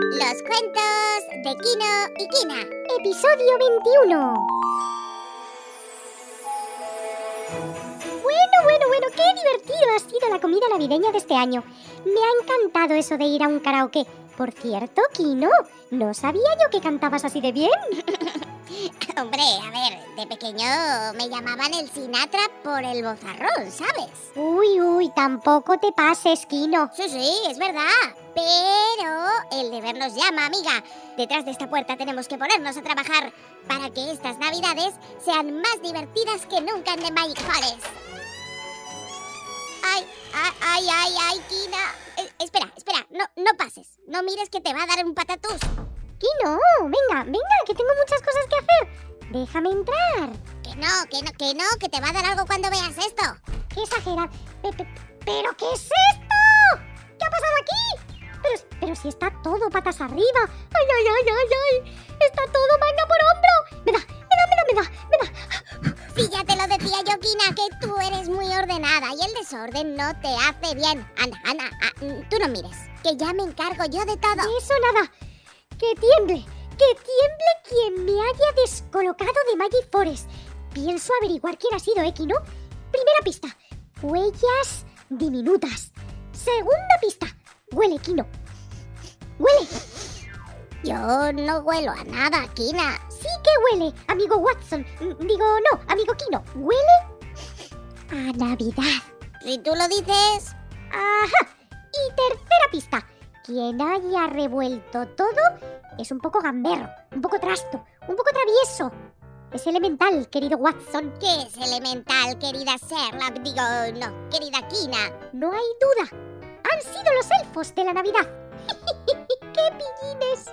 Los cuentos de Kino y Kina. Episodio 21. Bueno, qué divertido ha sido la comida navideña de este año. Me ha encantado eso de ir a un karaoke. Por cierto, Kino, no sabía yo que cantabas así de bien. Hombre, a ver, de pequeño me llamaban el Sinatra por el vozarrón, ¿sabes? Uy, tampoco te pases, Kino. Sí, es verdad. Pero el deber nos llama, amiga. Detrás de esta puerta tenemos que ponernos a trabajar para que estas navidades sean más divertidas que nunca en The Magic Forest. Ay, Kina. Espera, no pases. No mires que te va a dar un patatús. Kino, venga, que tengo muchas cosas que hacer. Déjame entrar. Que no, que te va a dar algo cuando veas esto. ¡Qué exagerado! ¿Pero qué es esto? ¿Qué ha pasado aquí? Pero si está todo patas arriba. ¡Ay! Está todo manga por hombro. Me da. Sí, ya te lo decía yo, Kina, que tú eres muy ordenada y el desorden no te hace bien. Anda, tú no mires, que ya me encargo yo de todo. De eso nada. Que tiemble quien me haya descolocado de Magic Forest. Pienso averiguar quién ha sido, Kino. Primera pista, huellas diminutas. Segunda pista, huele, Kino. Huele. Yo no huelo a nada, Kina. Sí que huele, amigo Watson. Amigo Kino. Huele a Navidad. Si tú lo dices. Ajá. Y tercera pista, quien haya revuelto todo es un poco gamberro, un poco trasto, un poco travieso. Es elemental, querido Watson. ¿Qué es elemental, querida Sherlock? Querida Kina. No hay duda. Han sido los elfos de la Navidad. ¡Qué pillines!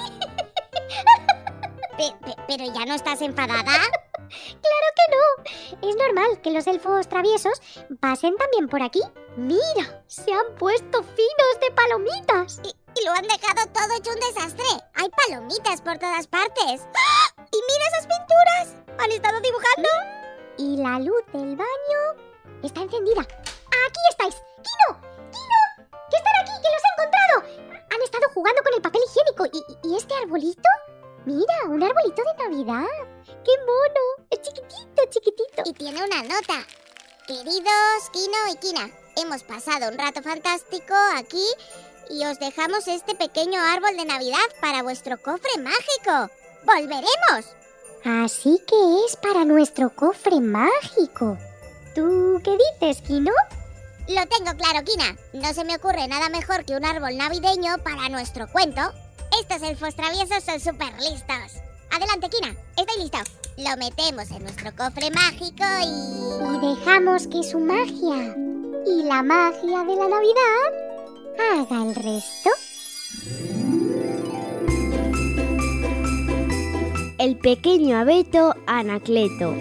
¿Pero ya no estás enfadada? ¡Claro que no! Es normal que los elfos traviesos pasen también por aquí. ¡Mira! Se han puesto finos de palomitas. Y lo han dejado todo hecho un desastre. Hay palomitas por todas partes. ¡Ah! ¡Y mira esas pinturas! ¿Han estado dibujando? Y la luz del baño está encendida. ¡Aquí estáis! ¡Kino! ¡Que están aquí! ¡Que los he encontrado! Han estado jugando con el papel higiénico. ¿Y este arbolito? Mira, un arbolito de Navidad. ¡Qué mono! Es chiquitito. Y tiene una nota. Queridos Kino y Kina, hemos pasado un rato fantástico aquí y os dejamos este pequeño árbol de Navidad para vuestro cofre mágico. ¡Volveremos! Así que es para nuestro cofre mágico. ¿Tú qué dices, Kino? Lo tengo claro, Kina. No se me ocurre nada mejor que un árbol navideño para nuestro cuento. Estos elfos traviesos son súper listos. Adelante, Kina. Estoy listo. Lo metemos en nuestro cofre mágico y dejamos que su magia y la magia de la Navidad haga el resto. El pequeño abeto Anacleto.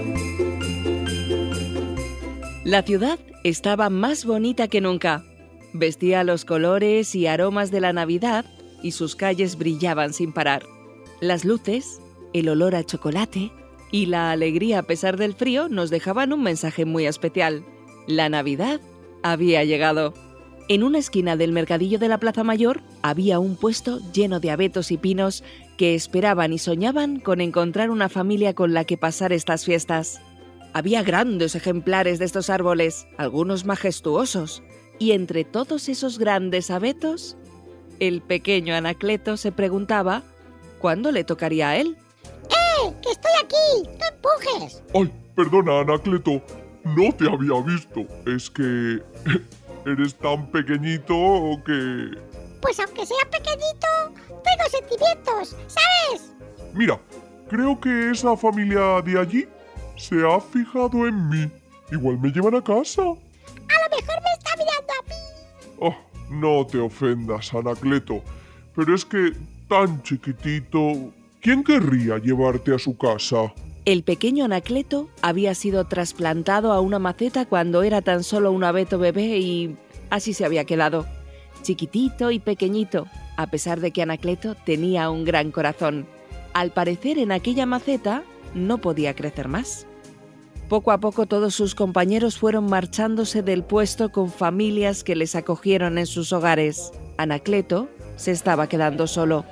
La ciudad estaba más bonita que nunca. Vestía los colores y aromas de la Navidad y sus calles brillaban sin parar. Las luces, el olor a chocolate y la alegría a pesar del frío nos dejaban un mensaje muy especial. La Navidad había llegado. En una esquina del mercadillo de la Plaza Mayor había un puesto lleno de abetos y pinos que esperaban y soñaban con encontrar una familia con la que pasar estas fiestas. Había grandes ejemplares de estos árboles, algunos majestuosos, y entre todos esos grandes abetos, el pequeño Anacleto se preguntaba ¿cuándo le tocaría a él? ¡Que estoy aquí! ¡No empujes! Ay, perdona, Anacleto, no te había visto. Es que eres tan pequeñito que... Pues aunque sea pequeñito, tengo sentimientos, ¿sabes? Mira, creo que esa familia de allí se ha fijado en mí. Igual me llevan a casa. A lo mejor me está mirando a mí. Oh, no te ofendas, Anacleto, pero es que tan chiquitito, ¿quién querría llevarte a su casa? El pequeño Anacleto había sido trasplantado a una maceta cuando era tan solo un abeto bebé y así se había quedado. Chiquitito y pequeñito, a pesar de que Anacleto tenía un gran corazón. Al parecer en aquella maceta no podía crecer más. Poco a poco todos sus compañeros fueron marchándose del puesto con familias que les acogieron en sus hogares. Anacleto se estaba quedando solo.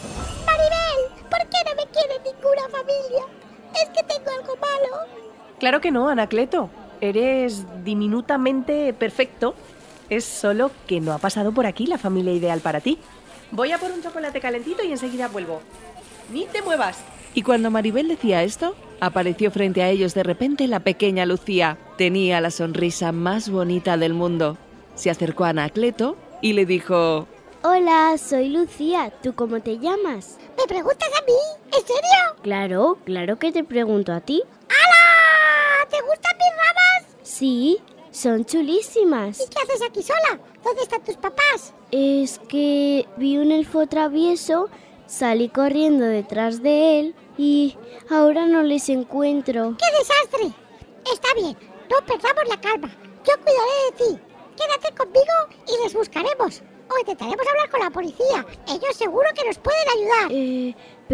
Maribel, ¿por qué no me quiere ninguna familia? Es que tengo algo malo. Claro que no, Anacleto. Eres diminutamente perfecto. Es solo que no ha pasado por aquí la familia ideal para ti. Voy a por un chocolate calentito y enseguida vuelvo. ¡Ni te muevas! Y cuando Maribel decía esto, apareció frente a ellos de repente la pequeña Lucía. Tenía la sonrisa más bonita del mundo. Se acercó a Anacleto y le dijo: Hola, soy Lucía. ¿Tú cómo te llamas? ¿Me preguntas a mí? ¿En serio? Claro que te pregunto a ti. ¡Hala! ¿Te gustan mis ramas? Sí, son chulísimas. ¿Y qué haces aquí sola? ¿Dónde están tus papás? Es que vi un elfo travieso, salí corriendo detrás de él y ahora no les encuentro. ¡Qué desastre! Está bien, no perdamos la calma. Yo cuidaré de ti. Quédate conmigo y les buscaremos. O intentaremos hablar con la policía. Ellos seguro que nos pueden ayudar.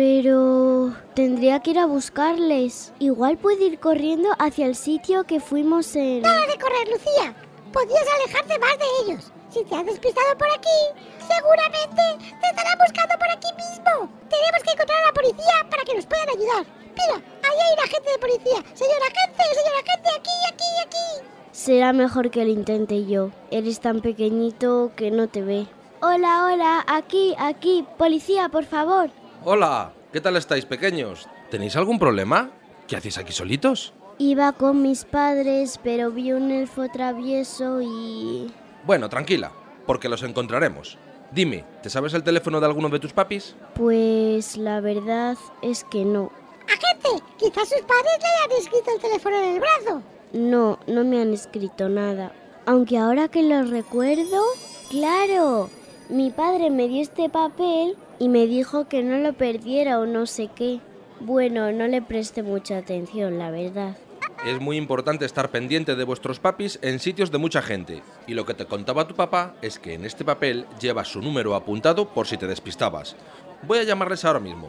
Pero tendría que ir a buscarles. Igual puedo ir corriendo hacia el sitio que fuimos en... Nada de correr, Lucía. Podías alejarte más de ellos. Si te has despistado por aquí, seguramente te estarán buscando por aquí mismo. Tenemos que encontrar a la policía para que nos puedan ayudar. Mira, ahí hay un agente de policía. Señor agente, aquí. Será mejor que lo intente yo. Eres tan pequeñito que no te ve. Hola, aquí, policía, por favor. Hola, ¿qué tal estáis, pequeños? ¿Tenéis algún problema? ¿Qué hacéis aquí solitos? Iba con mis padres, pero vi un elfo travieso y... Bueno, tranquila, porque los encontraremos. Dime, ¿te sabes el teléfono de alguno de tus papis? Pues la verdad es que no. Agente, quizás sus padres le hayan escrito el teléfono en el brazo. No me han escrito nada. Aunque ahora que lo recuerdo... ¡Claro! Mi padre me dio este papel y me dijo que no lo perdiera o no sé qué. Bueno, no le presté mucha atención, la verdad. Es muy importante estar pendiente de vuestros papis en sitios de mucha gente. Y lo que te contaba tu papá es que en este papel llevas su número apuntado por si te despistabas. Voy a llamarles ahora mismo.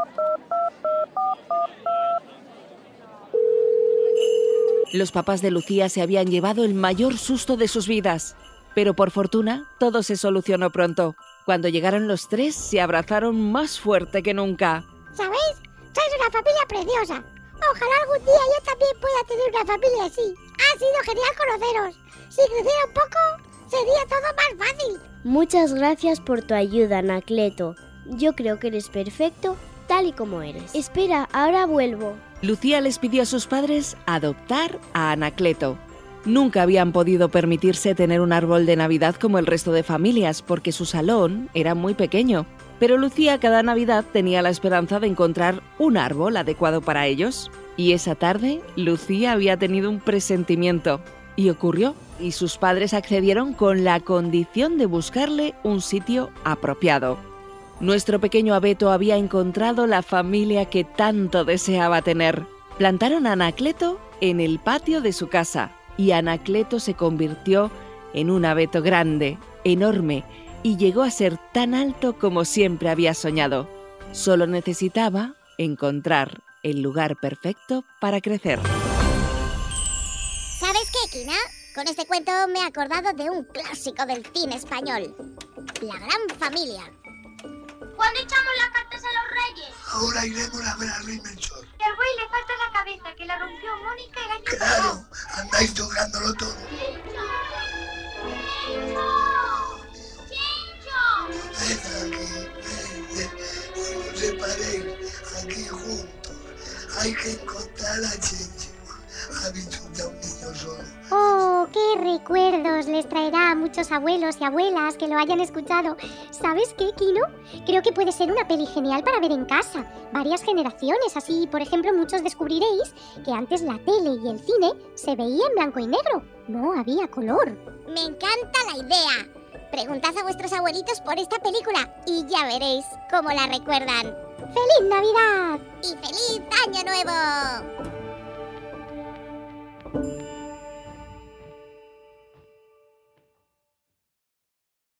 Los papás de Lucía se habían llevado el mayor susto de sus vidas. Pero por fortuna, todo se solucionó pronto. Cuando llegaron los tres, se abrazaron más fuerte que nunca. ¿Sabéis? Sois una familia preciosa. Ojalá algún día yo también pueda tener una familia así. Ha sido genial conoceros. Si creciera un poco, sería todo más fácil. Muchas gracias por tu ayuda, Anacleto. Yo creo que eres perfecto, tal y como eres. Espera, ahora vuelvo. Lucía les pidió a sus padres adoptar a Anacleto. Nunca habían podido permitirse tener un árbol de Navidad como el resto de familias, porque su salón era muy pequeño. Pero Lucía cada Navidad tenía la esperanza de encontrar un árbol adecuado para ellos. Y esa tarde, Lucía había tenido un presentimiento. Y ocurrió, y sus padres accedieron con la condición de buscarle un sitio apropiado. Nuestro pequeño abeto había encontrado la familia que tanto deseaba tener. Plantaron a Anacleto en el patio de su casa, y Anacleto se convirtió en un abeto grande, enorme, y llegó a ser tan alto como siempre había soñado. Solo necesitaba encontrar el lugar perfecto para crecer. ¿Sabes qué, Kina? Con este cuento me he acordado de un clásico del cine español. La Gran Familia. ¿Cuándo echamos las cartas a los reyes? Ahora iremos a ver al rey Melchor. Y al buey le falta la cabeza, que la rompió Mónica el año Claro, andáis tocándolo todo. Ven aquí, no os separéis aquí juntos. Hay que encontrar a Chencho. Ha visto un niño solo. ¡Oh, qué recuerdos les traerá a muchos abuelos y abuelas que lo hayan escuchado! ¿Sabes qué, Kino? Creo que puede ser una peli genial para ver en casa. Varias generaciones, así, por ejemplo, muchos descubriréis que antes la tele y el cine se veía en blanco y negro. No había color. Me encanta la idea. Preguntad a vuestros abuelitos por esta película y ya veréis cómo la recuerdan. ¡Feliz Navidad! ¡Y feliz Año Nuevo!